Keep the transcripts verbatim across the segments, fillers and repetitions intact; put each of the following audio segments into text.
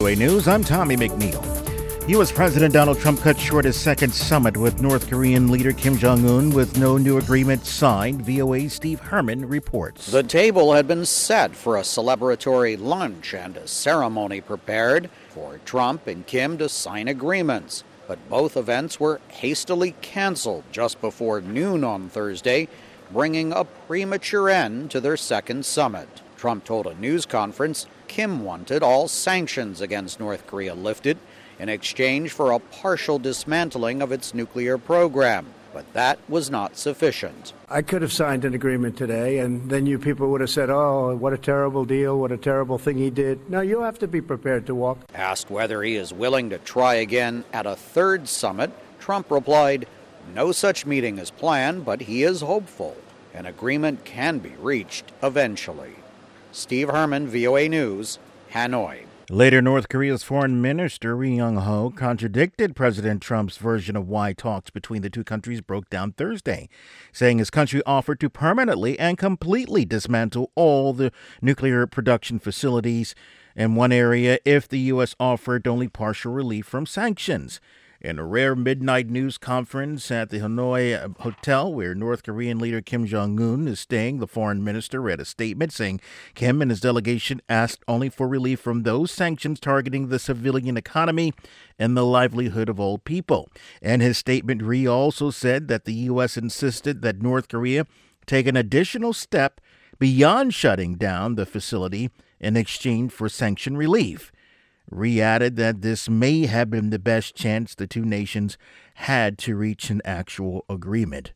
News, I'm Tommy McNeil. U S. President Donald Trump cut short his second summit with North Korean leader Kim Jong-un with no new agreement signed. V O A's Steve Herman reports. The table had been set for a celebratory lunch and a ceremony prepared for Trump and Kim to sign agreements. But both events were hastily canceled just before noon on Thursday, bringing a premature end to their second summit. Trump told a news conference Kim wanted all sanctions against North Korea lifted in exchange for a partial dismantling of its nuclear program. But that was not sufficient. I could have signed an agreement today, and then you people would have said, oh, what a terrible deal, what a terrible thing he did. No, you have to be prepared to walk. Asked whether he is willing to try again at a third summit, Trump replied, no such meeting is planned, but he is hopeful an agreement can be reached eventually. Steve Herman, V O A News, Hanoi. Later, North Korea's foreign minister Ri Yong-ho contradicted President Trump's version of why talks between the two countries broke down Thursday, saying his country offered to permanently and completely dismantle all the nuclear production facilities in one area if the U S offered only partial relief from sanctions. In a rare midnight news conference at the Hanoi hotel where North Korean leader Kim Jong-un is staying, the foreign minister read a statement saying Kim and his delegation asked only for relief from those sanctions targeting the civilian economy and the livelihood of all people. In his statement, Ri also said that the U S insisted that North Korea take an additional step beyond shutting down the facility in exchange for sanction relief. Ri added that this may have been the best chance the two nations had to reach an actual agreement.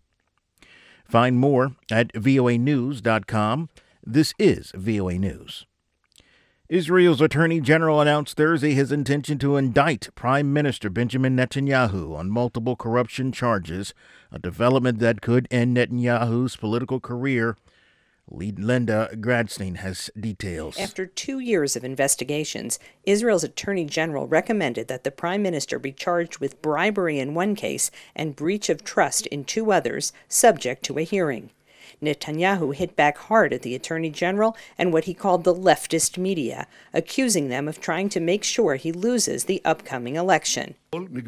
Find more at V O A news dot com. This is V O A News. Israel's Attorney General announced Thursday his intention to indict Prime Minister Benjamin Netanyahu on multiple corruption charges, a development that could end Netanyahu's political career. Linda Gradstein has details. After two years of investigations, Israel's Attorney General recommended that the Prime Minister be charged with bribery in one case and breach of trust in two others, subject to a hearing. Netanyahu hit back hard at the Attorney General and what he called the leftist media, accusing them of trying to make sure he loses the upcoming election.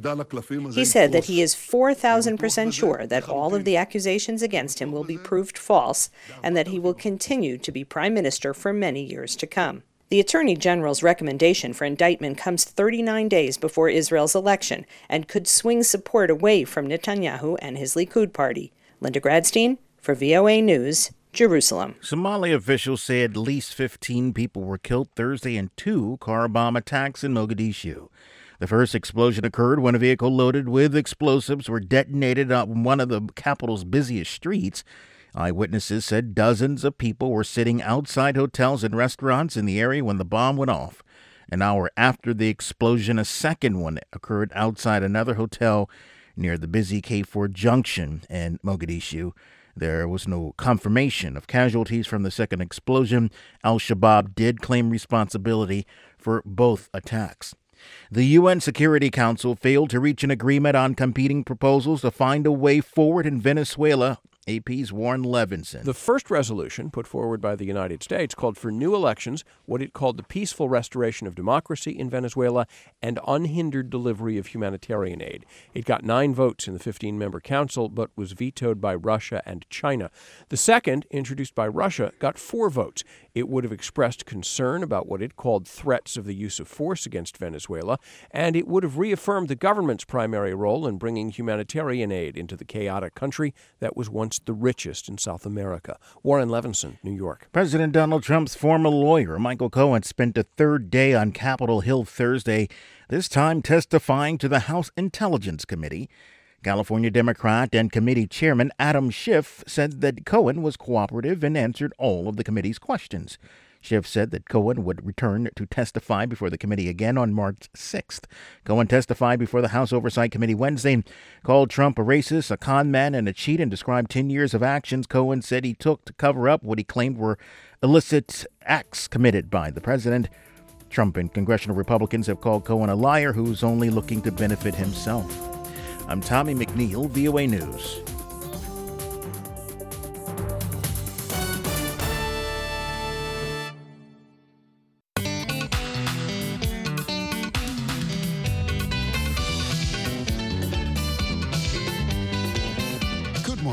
He said that he is four thousand percent sure that all of the accusations against him will be proved false and that he will continue to be Prime Minister for many years to come. The Attorney General's recommendation for indictment comes thirty-nine days before Israel's election and could swing support away from Netanyahu and his Likud party. Linda Gradstein, for V O A News, Jerusalem. Somali officials say at least fifteen people were killed Thursday in two car bomb attacks in Mogadishu. The first explosion occurred when a vehicle loaded with explosives were detonated on one of the capital's busiest streets. Eyewitnesses said dozens of people were sitting outside hotels and restaurants in the area when the bomb went off. An hour after the explosion, a second one occurred outside another hotel near the busy K four junction in Mogadishu. There was no confirmation of casualties from the second explosion. Al-Shabaab did claim responsibility for both attacks. The U N Security Council failed to reach an agreement on competing proposals to find a way forward in Venezuela. A P's Warren Levinson. The first resolution put forward by the United States called for new elections, what it called the peaceful restoration of democracy in Venezuela, and unhindered delivery of humanitarian aid. It got nine votes in the fifteen-member council, but was vetoed by Russia and China. The second, introduced by Russia, got four votes. It would have expressed concern about what it called threats of the use of force against Venezuela, and it would have reaffirmed the government's primary role in bringing humanitarian aid into the chaotic country that was once the richest in South America. Warren Levinson, New York. President Donald Trump's former lawyer, Michael Cohen, spent a third day on Capitol Hill Thursday, this time testifying to the House Intelligence Committee. California Democrat and committee chairman Adam Schiff said that Cohen was cooperative and answered all of the committee's questions. Schiff said that Cohen would return to testify before the committee again on March sixth. Cohen testified before the House Oversight Committee Wednesday, called Trump a racist, a con man, and a cheat, and described ten years of actions Cohen said he took to cover up what he claimed were illicit acts committed by the president. Trump and congressional Republicans have called Cohen a liar who's only looking to benefit himself. I'm Tommy McNeil, V O A News.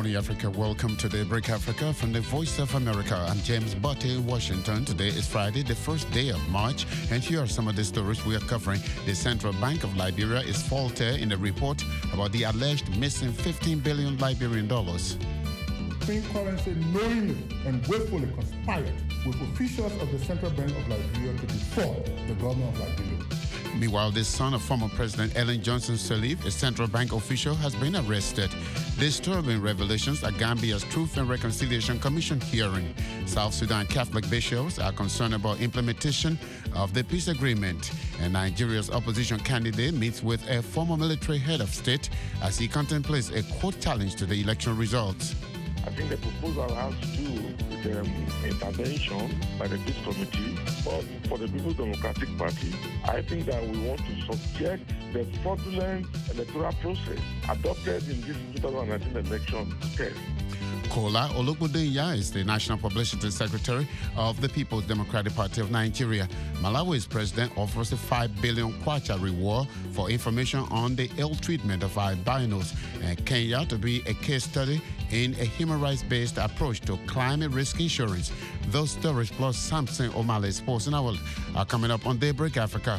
morning, Africa. Welcome to Daybreak Africa from the Voice of America. I'm James Butte in Washington. Today is Friday, the first day of March, and here are some of the stories we are covering. The Central Bank of Liberia is faulted in the report about the alleged missing fifteen billion Liberian dollars. Clean currency knowingly and willfully conspired with officials of the Central Bank of Liberia to defraud the government of Liberia. Meanwhile, the son of former President Ellen Johnson Sirleaf, a central bank official, has been arrested. Disturbing revelations at Gambia's Truth and Reconciliation Commission hearing. South Sudan Catholic bishops are concerned about implementation of the peace agreement. And Nigeria's opposition candidate meets with a former military head of state as he contemplates a court challenge to the election results. I think the proposal has to do with um, intervention by the Peace Committee, but for the People's Democratic Party, I think that we want to subject the fraudulent electoral process adopted in this twenty nineteen election to test. Kola Olugbudenya is the National Publicity Secretary of the People's Democratic Party of Nigeria. Malawi's president offers a five billion kwacha reward for information on the ill treatment of albinos, and Kenya to be a case study in a human rights-based approach to climate risk insurance. Those stories plus Samson O'Malley's Sports and Hour are coming up on Daybreak Africa.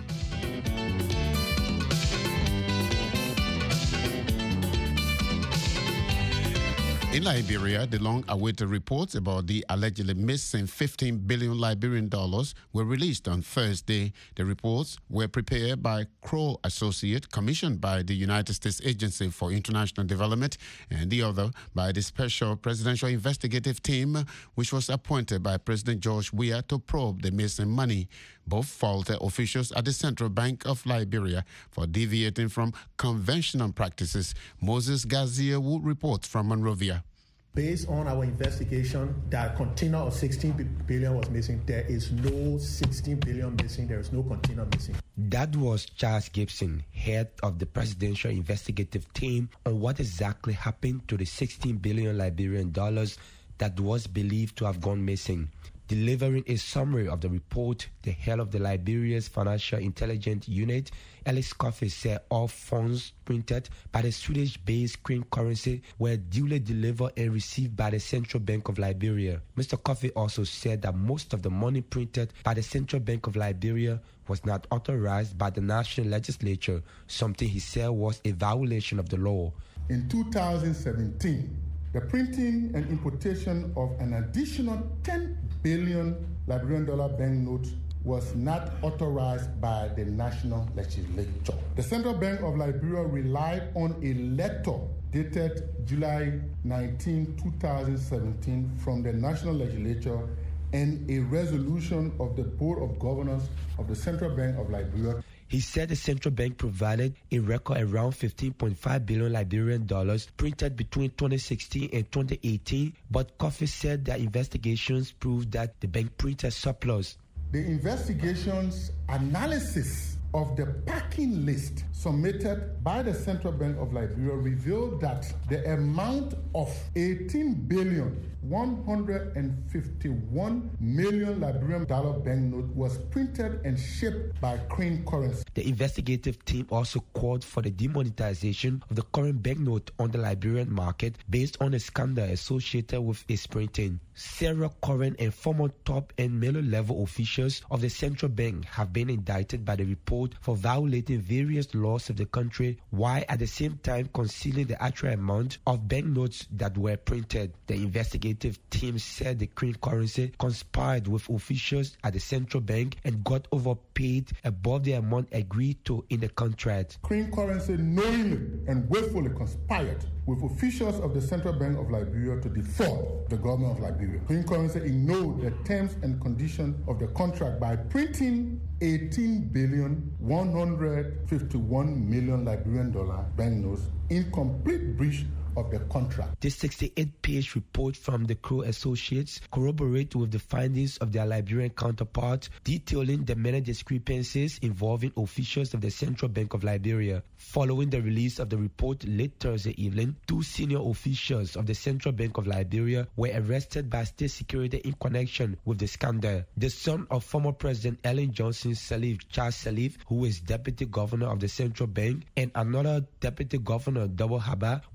In Liberia, the long-awaited reports about the allegedly missing fifteen billion Liberian dollars were released on Thursday. The reports were prepared by Crow Associate, commissioned by the United States Agency for International Development, and the other by the Special Presidential Investigative Team, which was appointed by President George Weah to probe the missing money. Both faulted officials at the Central Bank of Liberia for deviating from conventional practices. Moses Gazia will report from Monrovia. Based on our investigation, that container of sixteen billion was missing. There is no sixteen billion missing. There is no container missing. That was Charles Gibson, head of the Presidential Investigative Team, on what exactly happened to the sixteen billion Liberian dollars that was believed to have gone missing. Delivering a summary of the report, the head of the Liberia's Financial Intelligence Unit, Ellis Coffey, said all funds printed by the Swedish-based Crane currency were duly delivered and received by the Central Bank of Liberia. Mister Coffey also said that most of the money printed by the Central Bank of Liberia was not authorized by the national legislature, something he said was a violation of the law. In two thousand seventeen, the printing and importation of an additional ten billion Liberian dollar banknotes was not authorized by the national legislature. The Central Bank of Liberia relied on a letter dated July nineteenth, two thousand seventeen from the national legislature and a resolution of the Board of Governors of the Central Bank of Liberia. He said the central bank provided a record around fifteen point five billion Liberian dollars printed between twenty sixteen and twenty eighteen, but Coffey said that investigations proved that the bank printed surplus. The investigation's analysis of the packing list submitted by the Central Bank of Liberia revealed that the amount of eighteen billion one hundred fifty-one million Liberian dollar banknote was printed and shipped by Crane currency. The investigative team also called for the demonetization of the current banknote on the Liberian market based on a scandal associated with its printing. Several current and former top and middle level officials of the central bank have been indicted by the report for violating various laws of the country, while at the same time concealing the actual amount of banknotes that were printed. The investigative team said the Crane currency conspired with officials at the central bank and got overpaid above the amount agreed to in the contract. Crane currency knowingly and willfully conspired with officials of the Central Bank of Liberia to defraud the government of Liberia. Crane currency ignored the terms and conditions of the contract by printing eighteen billion one hundred fifty-one million Liberian dollar banknotes in complete breach of the contract. This sixty-eight page report from the Crow Associates corroborates with the findings of their Liberian counterparts, detailing the many discrepancies involving officials of the Central Bank of Liberia. Following the release of the report late Thursday evening, two senior officials of the Central Bank of Liberia were arrested by state security in connection with the scandal. The son of former President Ellen Johnson Sirleaf, Charles Sirleaf, who is deputy governor of the Central Bank, and another deputy governor, Double Haba, were picked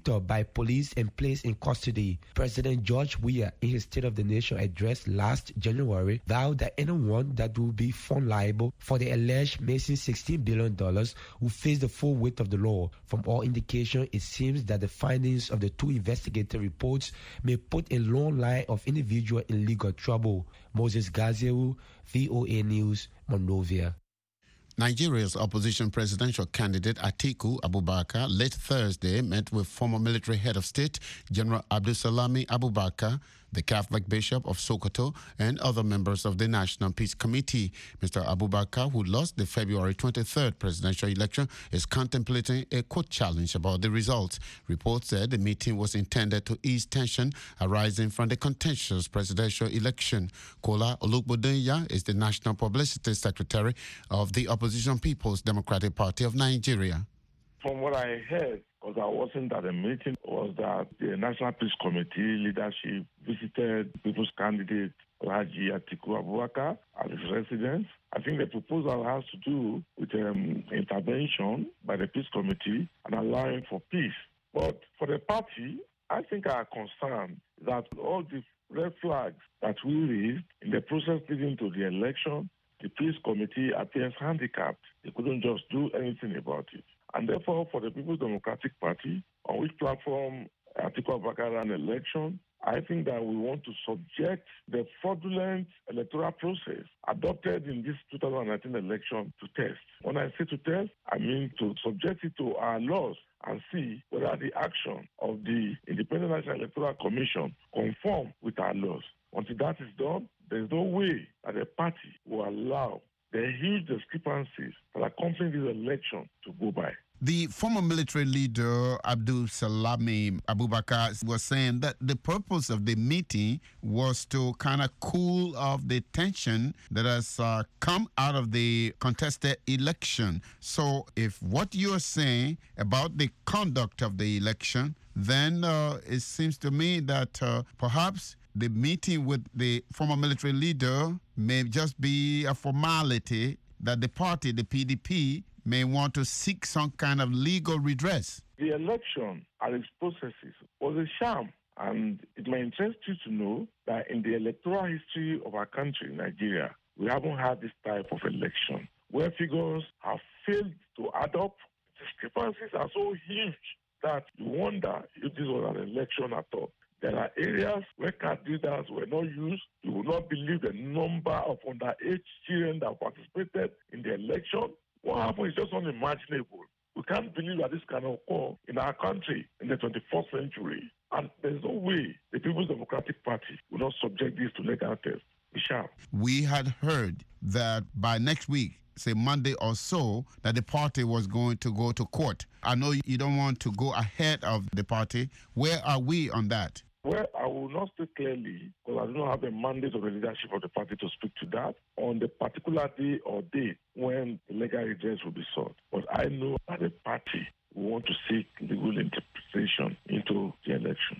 Victor by police and placed in custody. President George Weah, in his State of the Nation address last January, vowed that anyone that will be found liable for the alleged missing sixteen billion dollars will face the full weight of the law. From all indication, it seems that the findings of the two investigative reports may put a long line of individuals in legal trouble. Moses Gazeu, V O A News, Monrovia. Nigeria's opposition presidential candidate Atiku Abubakar late Thursday met with former military head of state General Abdulsalami Abubakar, the Catholic Bishop of Sokoto, and other members of the National Peace Committee. Mister Abubakar, who lost the February twenty-third presidential election, is contemplating a court challenge about the results. Reports said the meeting was intended to ease tension arising from the contentious presidential election. Kola Olukbodenya is the National Publicity Secretary of the Opposition People's Democratic Party of Nigeria. From what I heard, because I wasn't at the meeting, was that the National Peace Committee leadership visited people's candidate, Alhaji Atiku Abubakar, at his residence. I think the proposal has to do with um, intervention by the Peace Committee and allowing for peace. But for the party, I think our concern is that all the red flags that we raised in the process leading to the election, the Peace Committee appears handicapped. They couldn't just do anything about it. And therefore, for the People's Democratic Party, on which platform Atiku Abubakar ran election, I think that we want to subject the fraudulent electoral process adopted in this two thousand nineteen election to test. When I say to test, I mean to subject it to our laws and see whether the action of the Independent National Electoral Commission conform with our laws. Until that is done, there is no way that the party will allow the huge discrepancies that accompany this election to go by. The former military leader, Abdul Salami Abubakar, was saying that the purpose of the meeting was to kind of cool off the tension that has uh, come out of the contested election. So if what you're saying about the conduct of the election, then uh, it seems to me that uh, perhaps the meeting with the former military leader may just be a formality that the party, the P D P, may want to seek some kind of legal redress. The election and its processes was a sham, and it may interest you to know that in the electoral history of our country, Nigeria, we haven't had this type of election where figures have failed to add up. Discrepancies are so huge that you wonder if this was an election at all. There are areas where card readers were not used. You will not believe the number of underage children that participated in the election. What happened is just unimaginable. We can't believe that this can occur in our country in the twenty-first century. And there's no way the People's Democratic Party will not subject this to legal test. We shall. We had heard that by next week, say Monday or so, that the party was going to go to court. I know you don't want to go ahead of the party. Where are we on that? Well, I will not speak clearly because I do not have the mandate of the leadership of the party to speak to that on the particular day or date when the legal redress will be sought. But I know that the party will want to seek legal interpretation into the election.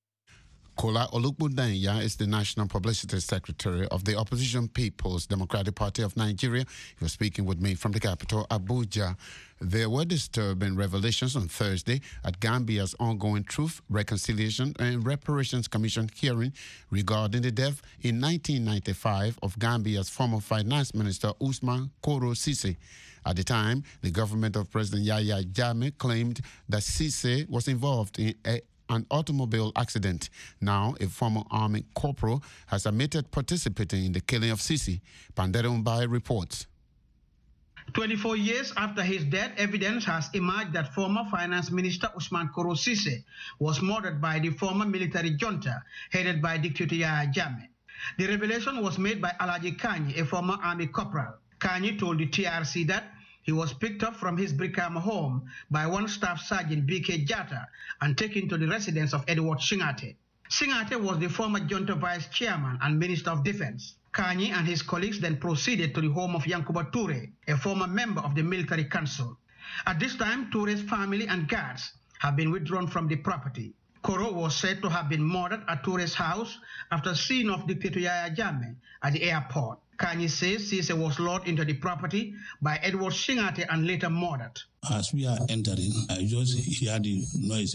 Kola Olukbodenya is the National Publicity Secretary of the Opposition People's Democratic Party of Nigeria. He was speaking with me from the capital, Abuja. There were disturbing revelations on Thursday at Gambia's ongoing Truth, Reconciliation and Reparations Commission hearing regarding the death in nineteen ninety-five of Gambia's former Finance Minister Ousmane Koro Cissé. At the time, the government of President Yahya Jammeh claimed that Cissé was involved in a an automobile accident. Now, a former army corporal has admitted participating in the killing of Cissé. Pandere Mbai reports. twenty-four years after his death, evidence has emerged that former Finance Minister Ousmane Koro Cissé was murdered by the former military junta headed by Dictator Yahya Jammeh. The revelation was made by Alhaji Kanyi, a former army corporal. Kanyi told the T R C that he was picked up from his Brikama home by one staff sergeant B K Jata and taken to the residence of Edward Singate. Singate was the former junta vice chairman and minister of defense. Kanyi and his colleagues then proceeded to the home of Yankuba Toure, a former member of the military council. At this time, Toure's family and guards have been withdrawn from the property. Koro was said to have been murdered at Toure's house after seeing off Dictator Yahya Jammeh at the airport. Kanye says Cisse was lured into the property by Edward Singate and later murdered. As we are entering, I just hear the noise,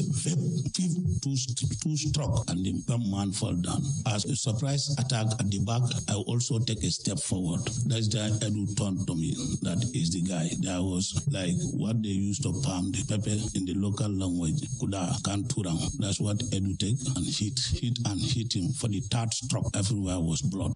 two, two struck, and the man fall down. As a surprise attack at the back, I also take a step forward. That's the Edu turned to me. That is the guy. That was like what they used to palm the pepper in the local language. Kuda kanturang. That's what Edu take and hit, hit and hit him. For the third stroke, everywhere was blood.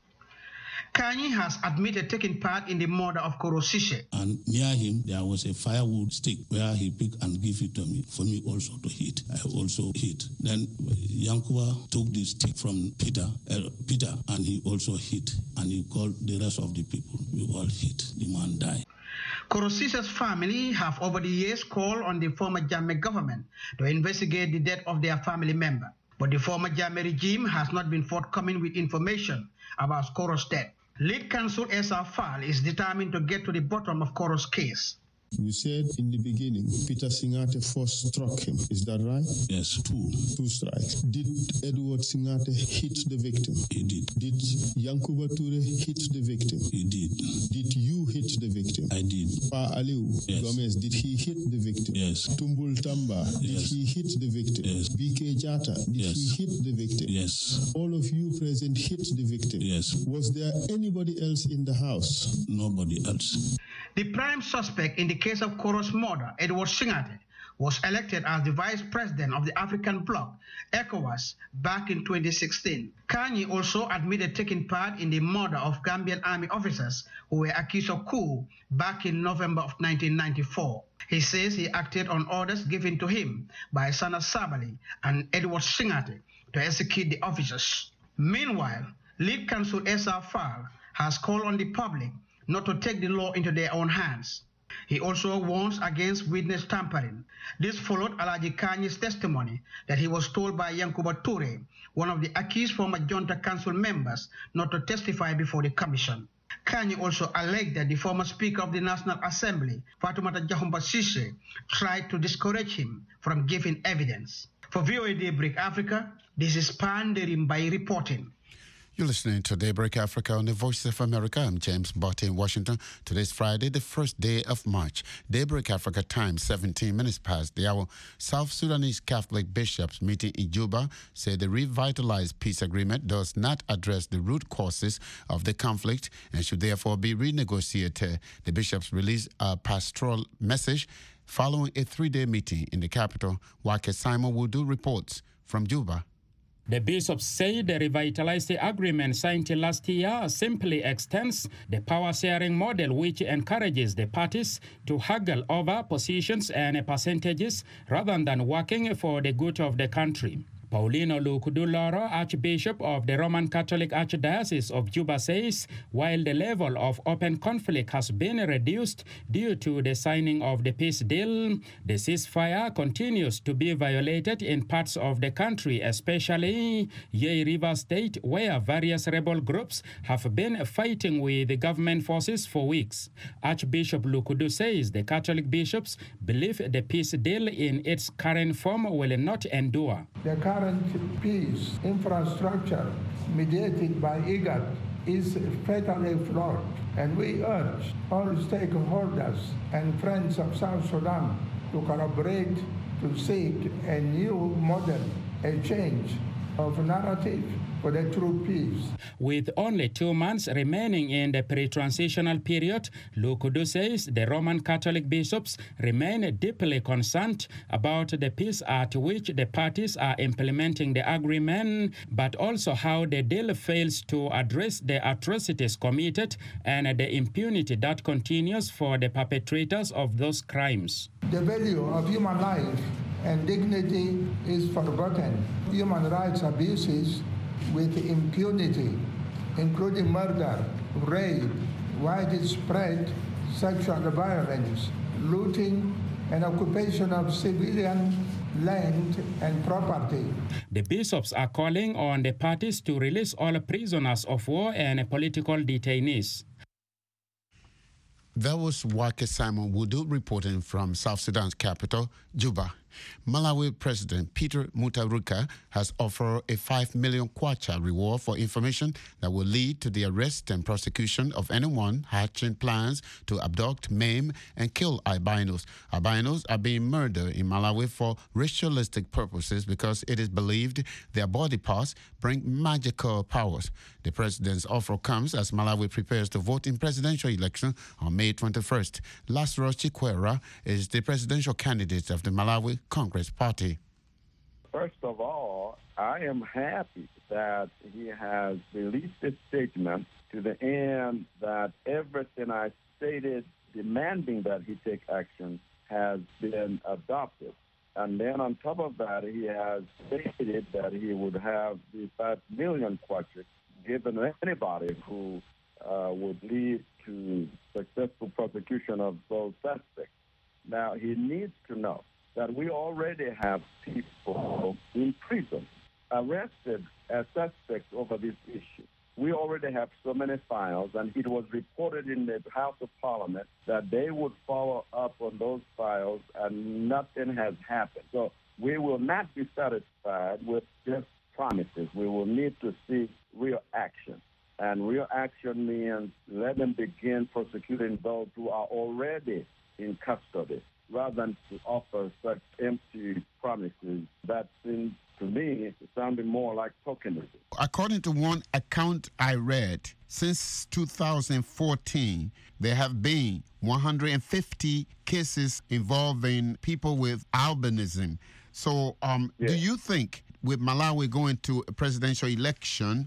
Kanye has admitted taking part in the murder of Koro Cisse. And near him, there was a firewood stick where he picked and gave it to me, for me also to hit. I also hit. Then Yankuba took the stick from Peter, uh, Peter, and he also hit. And he called the rest of the people. We all hit. The man died. Koro Cisse's family have over the years called on the former Jammeh government to investigate the death of their family member. But the former Jammeh regime has not been forthcoming with information about Koro's death. Lead counsel Esa Fall is determined to get to the bottom of Koro's case. You said in the beginning, Peter Singate first struck him. Is that right? Yes, two. Two strikes. Did Edward Singate hit the victim? He did. Did Yankuba Ture hit the victim? He did. Did you hit the victim? I did. Pa Aliu yes. Gomez, did he hit the victim? Yes. Tumbul Tamba, did yes. he hit the victim? Yes. B K Jata, did yes. he hit the victim? Yes. All of you present hit the victim? Yes. Was there anybody else in the house? Nobody else. The prime suspect in the case of Koro's murder, Edward Singate, was elected as the vice president of the African bloc, ECOWAS, back in twenty sixteen. Kanye also admitted taking part in the murder of Gambian army officers who were accused of coup back in November of nineteen ninety-four. He says he acted on orders given to him by Sana Sabali and Edward Singate to execute the officers. Meanwhile, lead counsel Esa Fall has called on the public not to take the law into their own hands. He also warns against witness tampering. This followed Alaji Kanye's testimony that he was told by Yankuba Ture, one of the accused former Junta Council members, not to testify before the commission. Kanye also alleged that the former Speaker of the National Assembly, Fatoumata Jahumpa Cisse, tried to discourage him from giving evidence. For V O A Daybreak Africa, this is Panderim by reporting. You're listening to Daybreak Africa on the Voice of America. I'm James Botte in Washington. Today's Friday, the first day of March. Daybreak Africa time, seventeen minutes past the hour. South Sudanese Catholic bishops meeting in Juba say the revitalized peace agreement does not address the root causes of the conflict and should therefore be renegotiated. The bishops released a pastoral message following a three-day meeting in the capital. Wake Simon Wudu reports from Juba. The bishops say the revitalized agreement signed last year simply extends the power-sharing model, which encourages the parties to haggle over positions and percentages rather than working for the good of the country. Paulino Lukuduloro, Archbishop of the Roman Catholic Archdiocese of Juba, says while the level of open conflict has been reduced due to the signing of the peace deal, the ceasefire continues to be violated in parts of the country, especially Yei River State, where various rebel groups have been fighting with the government forces for weeks. Archbishop Lukudu says the Catholic bishops believe the peace deal in its current form will not endure. The current peace infrastructure mediated by IGAD is fatally flawed, and we urge all stakeholders and friends of South Sudan to collaborate to seek a new model, a change of narrative for the true peace. With only two months remaining in the pre-transitional period, Lukudu says the Roman Catholic bishops remain deeply concerned about the pace at which the parties are implementing the agreement, but also how the deal fails to address the atrocities committed and the impunity that continues for the perpetrators of those crimes. The value of human life and dignity is forgotten. Human rights abuses with impunity, including murder, rape, widespread sexual violence, looting, and occupation of civilian land and property. The bishops are calling on the parties to release all prisoners of war and political detainees. That was Wake Simon Wudu reporting from South Sudan's capital, Juba. Malawi President Peter Mutharika has offered a five million kwacha reward for information that will lead to the arrest and prosecution of anyone hatching plans to abduct, maim, and kill albinos. Albinos are being murdered in Malawi for ritualistic purposes because it is believed their body parts bring magical powers. The president's offer comes as Malawi prepares to vote in presidential election on May twenty-first. Lazarus Chikwera is the presidential candidate of the Malawi Congress Party. First of all, I am happy that he has released a statement to the end that everything I stated demanding that he take action has been adopted. And then on top of that, he has stated that he would have the five million kwacha given anybody who uh, would lead to successful prosecution of those suspects. Now, he needs to know that we already have people in prison arrested as suspects over this issue. We already have so many files, and it was reported in the House of Parliament that they would follow up on those files, and nothing has happened. So we will not be satisfied with just promises. We will need to see real action. And real action means let them begin prosecuting those who are already in custody, rather than to offer such empty promises that seem to me sounding more like tokenism. According to one account I read, since two thousand fourteen, there have been one hundred fifty cases involving people with albinism. So um, yeah. do you think with Malawi going to a presidential election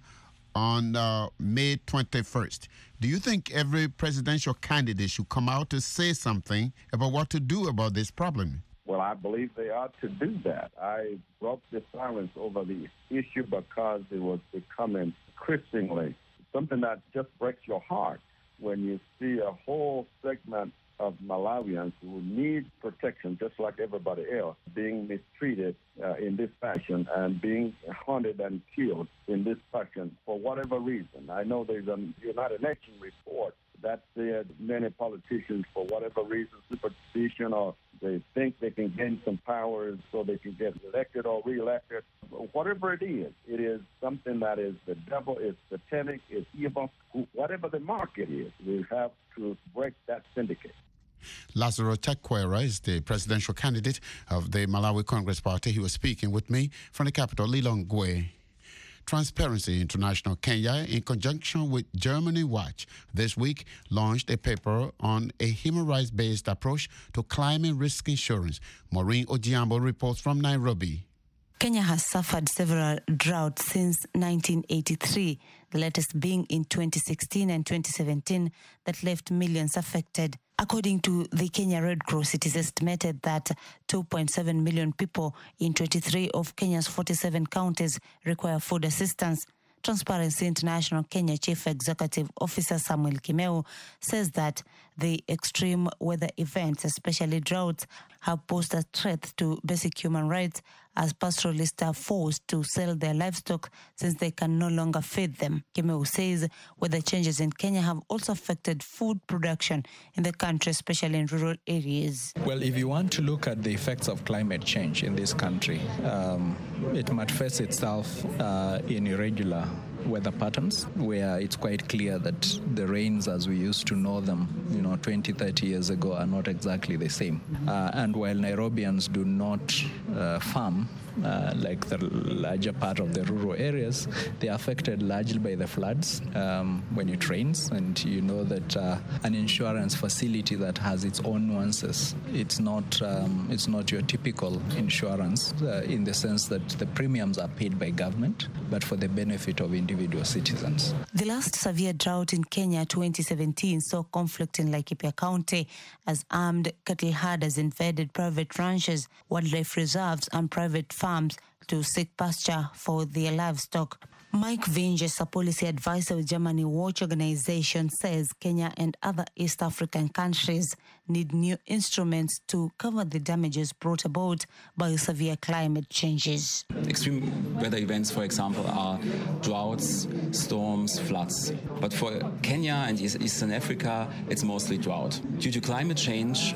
on uh, May twenty-first, do you think every presidential candidate should come out to say something about what to do about this problem? Well, I believe they ought to do that. I broke the silence over the issue because it was becoming increasingly something that just breaks your heart when you see a whole segment of Malawians who need protection just like everybody else being mistreated uh, in this fashion and being hunted and killed in this fashion for whatever reason. I know there's a United Nations report that said many politicians, for whatever reason, superstition, or they think they can gain some powers so they can get elected or reelected. Whatever it is, it is something that is the devil, it's satanic, it's evil. Whatever the market is, we have to break that syndicate. Lazarus Chikwera is the presidential candidate of the Malawi Congress Party. He was speaking with me from the capital, Lilongwe. Transparency International Kenya, in conjunction with Germany Watch, this week launched a paper on a human rights-based approach to climate risk insurance. Maureen Ojiambo reports from Nairobi. Kenya has suffered several droughts since nineteen eighty-three, the latest being in twenty sixteen and twenty seventeen that left millions affected. According to the Kenya Red Cross, it is estimated that two point seven million people in twenty-three of Kenya's forty-seven counties require food assistance. Transparency International Kenya Chief Executive Officer Samuel Kimeu says that the extreme weather events, especially droughts, have posed a threat to basic human rights as pastoralists are forced to sell their livestock since they can no longer feed them. Kimeu says weather changes in Kenya have also affected food production in the country, especially in rural areas. Well, if you want to look at the effects of climate change in this country, um, it manifests itself uh, in irregular weather patterns where it's quite clear that the rains as we used to know them, you know, twenty, thirty years ago are not exactly the same. Uh, and while Nairobians do not uh, farm, uh, like the larger part of the rural areas, they are affected largely by the floods um, when it rains. And you know that uh, an insurance facility that has its own nuances, it's not, um, it's not your typical insurance uh, in the sense that the premiums are paid by government, but for the benefit of individual citizens. The last severe drought in Kenya, twenty seventeen, saw conflict in Laikipia County as armed cattle herders invaded private ranches, wildlife reserves and private farms to seek pasture for their livestock. Mike Vinges, a policy advisor with Germany Watch organization, says Kenya and other East African countries need new instruments to cover the damages brought about by severe climate changes. Extreme weather events, for example, are droughts, storms, floods. But for Kenya and Eastern Africa, it's mostly drought. Due to climate change,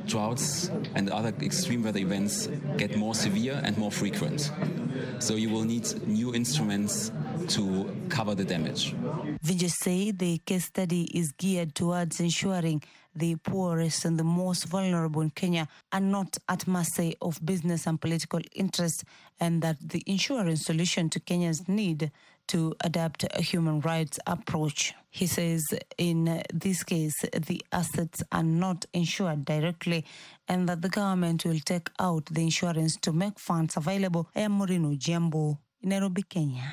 droughts and other extreme weather events get more severe and more frequent. So you will need new instruments to cover the damage. Vijay said the case study is geared towards ensuring the poorest and the most vulnerable in Kenya are not at mercy of business and political interests, and that the insurance solution to Kenya's need to adapt a human rights approach. He says in this case, the assets are not insured directly and that the government will take out the insurance to make funds available. I am Morino Jambo, in Nairobi, Kenya.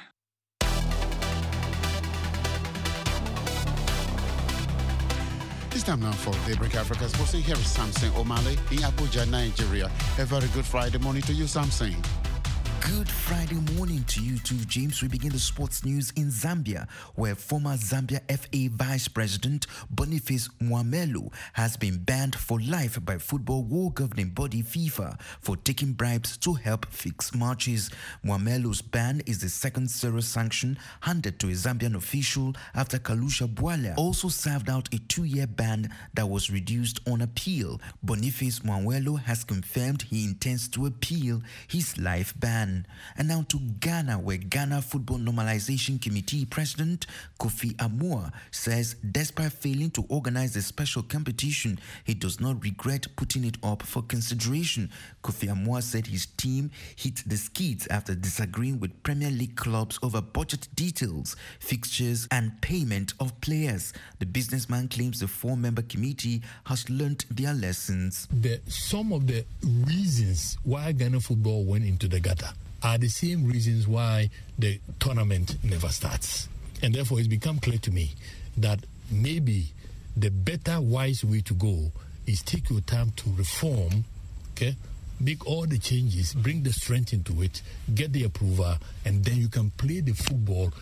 It's time now for Daybreak Africa Sports. Here is Samson Omale in Abuja, Nigeria. A very good Friday morning to you, Samson. Good Friday morning to you too, James. We begin the sports news in Zambia, where former Zambia F A Vice President Boniface Mwamelu has been banned for life by football world governing body FIFA for taking bribes to help fix matches. Mwamelu's ban is the second serious sanction handed to a Zambian official after Kalusha Bwala also served out a two-year ban that was reduced on appeal. Boniface Mwamelu has confirmed he intends to appeal his life ban. And now to Ghana, where Ghana Football Normalization Committee President Kofi Amua says despite failing to organize the special competition, he does not regret putting it up for consideration. Kofi Amua said his team hit the skids after disagreeing with Premier League clubs over budget details, fixtures, and payment of players. The businessman claims the four-member committee has learned their lessons. The, some of the reasons why Ghana football went into the gutter are the same reasons why the tournament never starts. And therefore, it's become clear to me that maybe the better, wise way to go is take your time to reform, okay, make all the changes, bring the strength into it, get the approval, and then you can play the football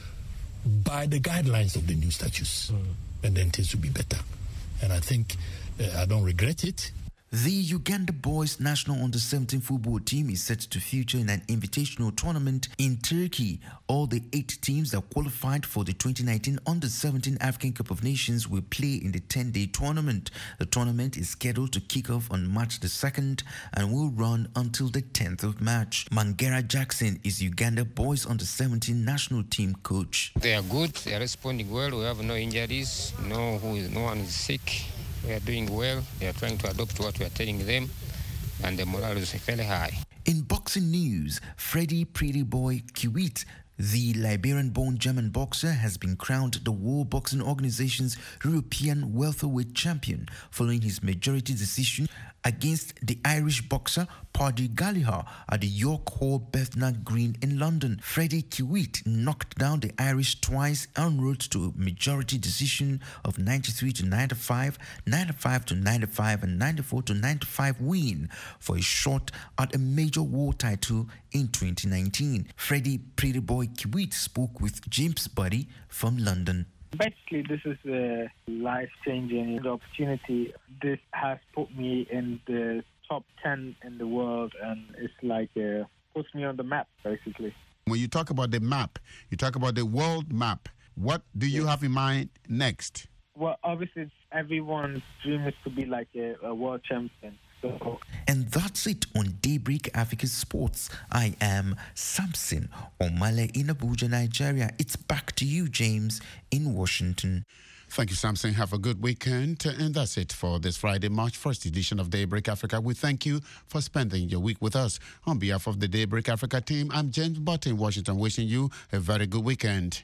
by the guidelines of the new statutes. Mm. And then things will be better. And I think uh, I don't regret it. The Uganda boys national under seventeen football team is set to feature in an invitational tournament in Turkey. All the eight teams that qualified for the twenty nineteen under seventeen African Cup of Nations will play in the ten-day tournament. The tournament is scheduled to kick off on March the second and will run until the tenth of March. Mangera Jackson is Uganda boys under seventeen national team coach. They are good. They are responding well. We have no injuries. No, who is, no one is sick. We are doing well. They are trying to adopt what we are telling them, and the morale is fairly high. In boxing news, Freddie Pretty Boy Kiwit, the Liberian-born German boxer, has been crowned the World Boxing Organization's European welterweight champion following his majority decision against the Irish boxer Paddy Gallagher at the York Hall Bethnal Green in London. Freddie Kiwit knocked down the Irish twice en route to a majority decision of ninety-three to ninety-five, ninety-five to ninety-five, and ninety-four to ninety-five win for a shot at a major world title in twenty nineteen. Freddie Pretty Boy Kiwit spoke with James Buddy from London. Basically, this is a life-changing opportunity. This has put me in the top ten in the world, and it's like uh, puts me on the map, basically. When you talk about the map, you talk about the world map. What do you have in mind next? Well, obviously, everyone's dream is to be like a, a world champion. So. And that's it on Daybreak Africa Sports. I am Samson Omale in Abuja, Nigeria. It's back to you, James, in Washington. Thank you, Samson. Have a good weekend. And that's it for this Friday, March first edition of Daybreak Africa. We thank you for spending your week with us. On behalf of the Daybreak Africa team, I'm James Butt in Washington, wishing you a very good weekend.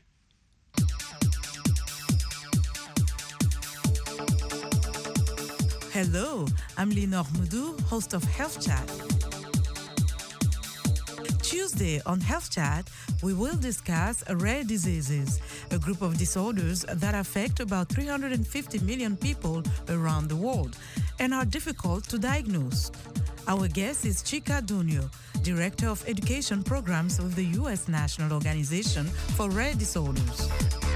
Hello, I'm Lenore Moudou, host of Health Chat. Tuesday on Health Chat, we will discuss rare diseases, a group of disorders that affect about three hundred fifty million people around the world and are difficult to diagnose. Our guest is Chika Dunyo, Director of Education Programs with the U S National Organization for Rare Disorders.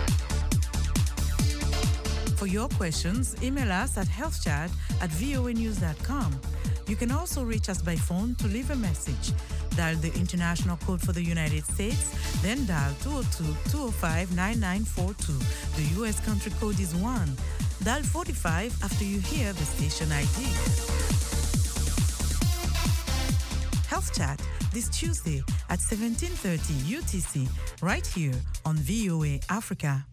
For your questions, email us at healthchat at voa news dot com. You can also reach us by phone to leave a message. Dial the international code for the United States, then dial two oh two, two oh five, nine nine four two. The U S country code is one. Dial forty-five after you hear the station I D. Health Chat this Tuesday at seventeen thirty U T C, right here on V O A Africa.